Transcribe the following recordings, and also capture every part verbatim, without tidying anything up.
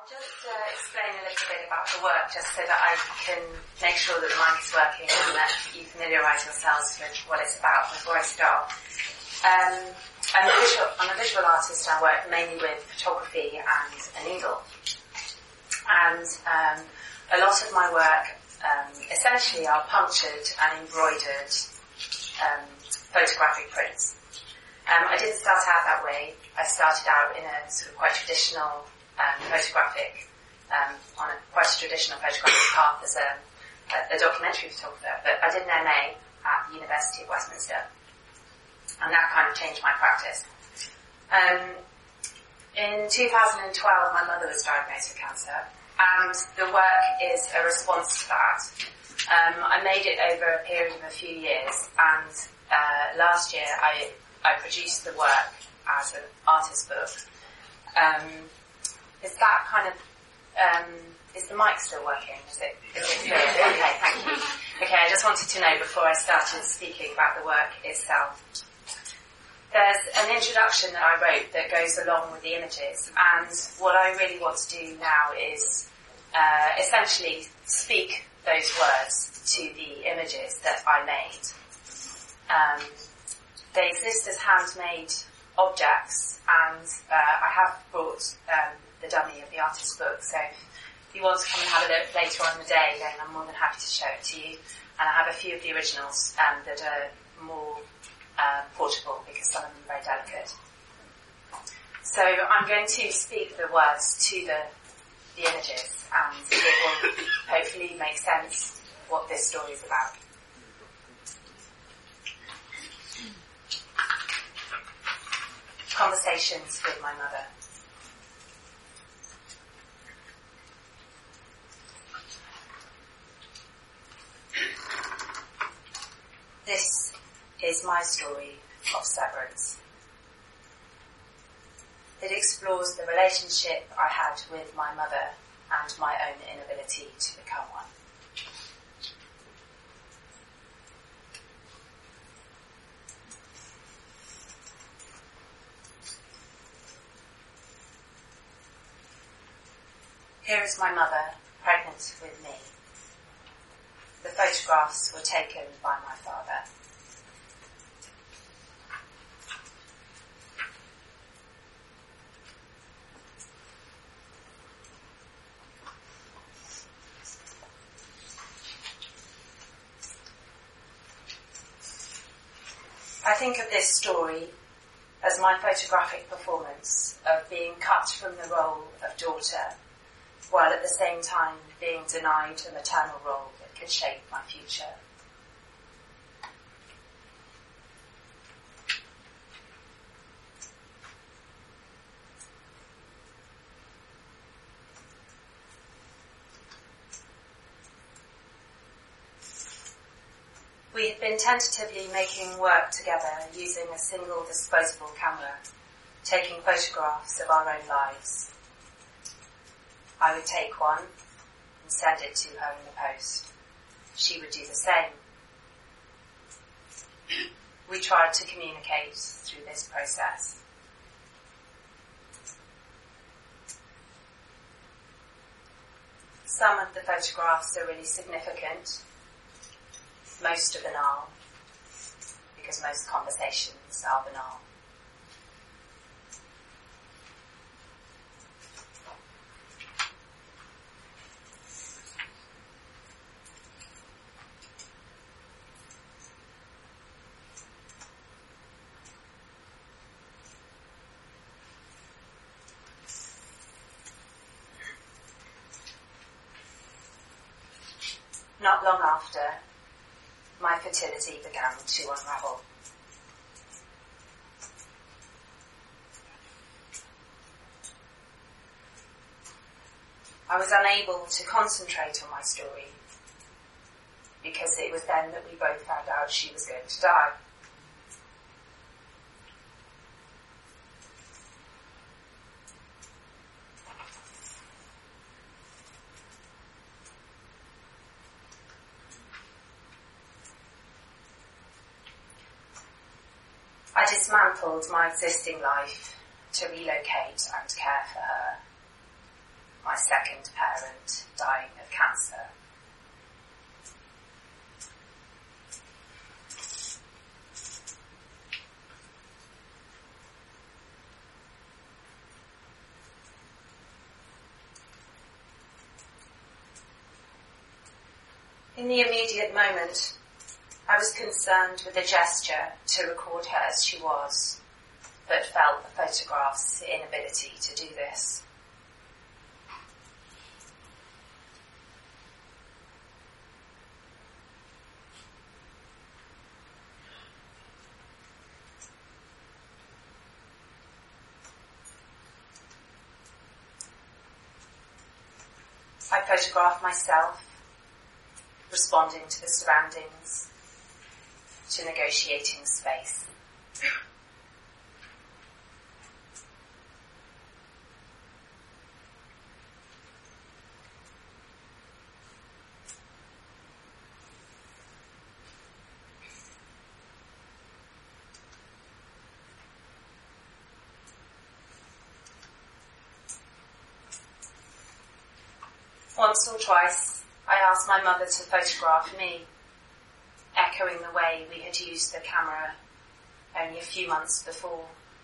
just uh, explain a little bit about the work, just so that I can make sure that the mic is working and that you familiarise yourselves with what it's about before I start. Um, I'm, a visual, I'm a visual artist. I work mainly with photography and a needle. And um, a lot of my work um, essentially are punctured and embroidered um, photographic prints. Um, I didn't start out that way. I started out in a sort of quite traditional um, photographic, um, on a quite traditional photographic path as a, a, a documentary photographer. But I did an M A at the University of Westminster, and that kind of changed my practice. Um, in two thousand twelve, my mother was diagnosed with cancer, and the work is a response to that. Um, I made it over a period of a few years, and uh, last year I I produced the work as an artist book. Um, is that kind of, um, is the mic still working? Is it, is it clear? Okay, thank you. Okay, I just wanted to know before I started speaking about the work itself. There's an introduction that I wrote that goes along with the images, and what I really want to do now is uh, essentially speak those words to the images that I made. Um, They exist as handmade objects, and uh, I have brought um, the dummy of the artist's book, so if you want to come and have a look later on in the day, then I'm more than happy to show it to you. And I have a few of the originals um, that are more uh, portable, because some of them are very delicate. So I'm going to speak the words to the, the images, and it will hopefully make sense what this story is about. Conversations with my mother. This is my story of severance. It explores the relationship I had with my mother and my own inability to become one. Here is my mother, pregnant with me. The photographs were taken by my father. I think of this story as my photographic performance of being cut from the role of daughter, while at the same time being denied a maternal role that could shape my future. We had been tentatively making work together using a single disposable camera, taking photographs of our own lives. I would take one and send it to her in the post. She would do the same. We tried to communicate through this process. Some of the photographs are really significant. Most are banal, because most conversations are banal. Not long after, my fertility began to unravel. I was unable to concentrate on my story, because it was then that we both found out she was going to die. I dismantled my existing life to relocate and care for her, my In the immediate moment, I was concerned with the gesture to record her as she was, but felt the photograph's inability to do this. I photograph myself, responding to the surroundings, to negotiating space. Once or twice, I asked my mother to photograph me, echoing the way we had used the camera only a few months before.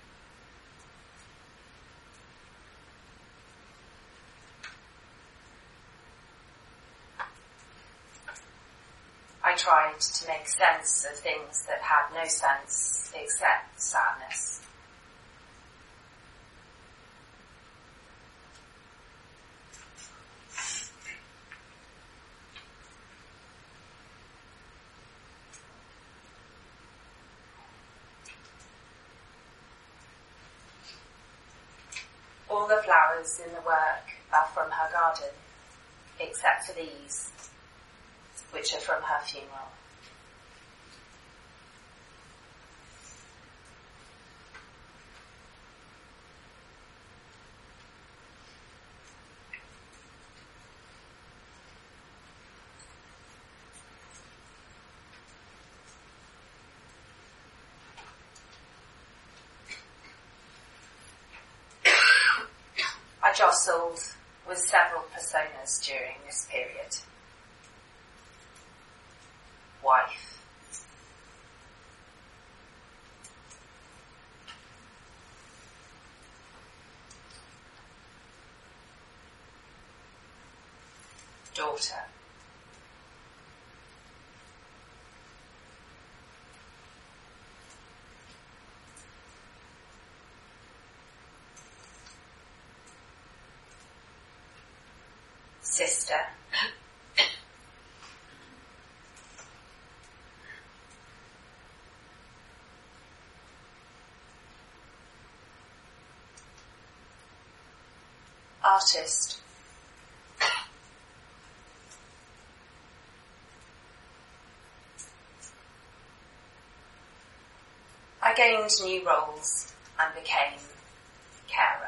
I tried to make sense of things that had no sense except sadness. All the flowers in the work are from her garden, except for these, which are from her funeral. I jostled with several personas during this period. Wife. Daughter. Sister. Artist. I gained new roles and became carer.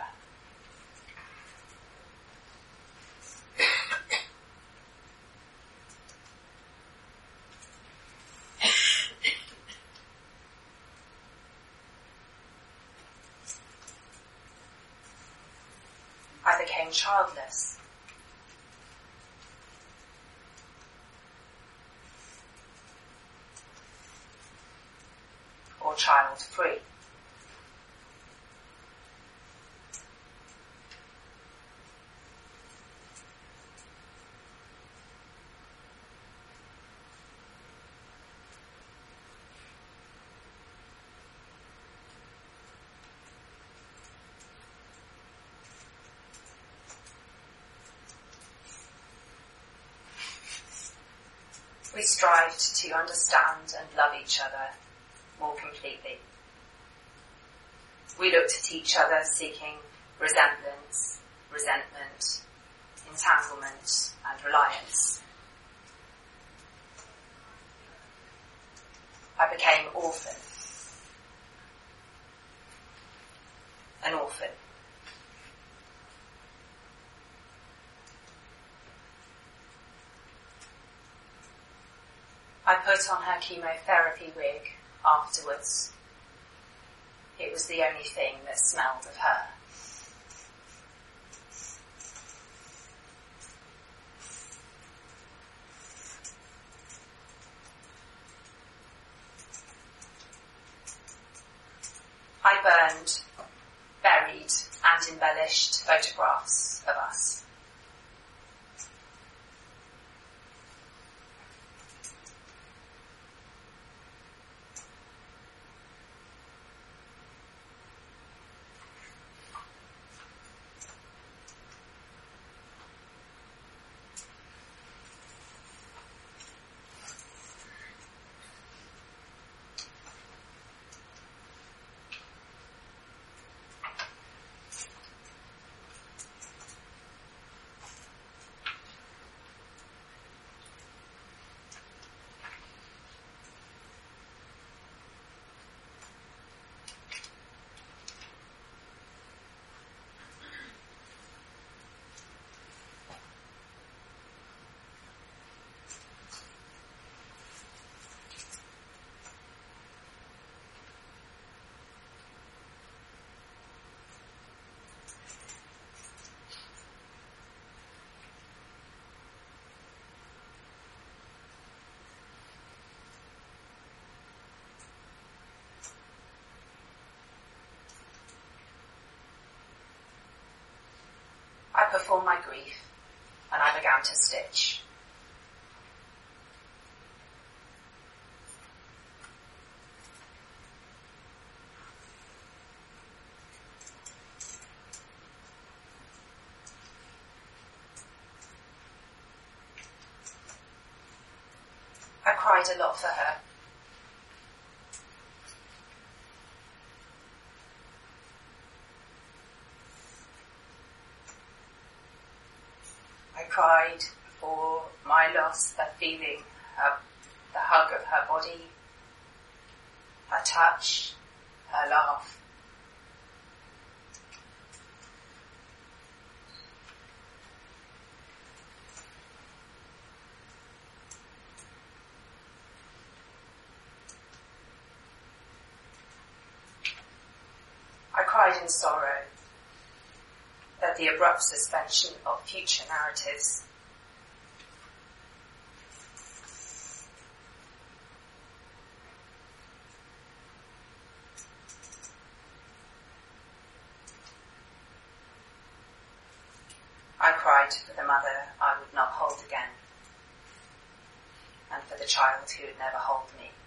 I became childless. Or child-free. We strived to understand and love each other more completely. We looked at each other seeking resemblance, resentment, entanglement, and reliance. I became orphan. An orphan. I put on her chemotherapy wig afterwards. It was the only thing that smelled of her. I burned, buried and embellished photographs of us. performed my grief, and I began to stitch. I cried a lot for her. I cried for my loss, her feeling, her, the hug of her body, her touch, her laugh. I cried in sorrow at the abrupt suspension of future narratives. I cried for the mother I would not hold again, and for the child who would never hold me.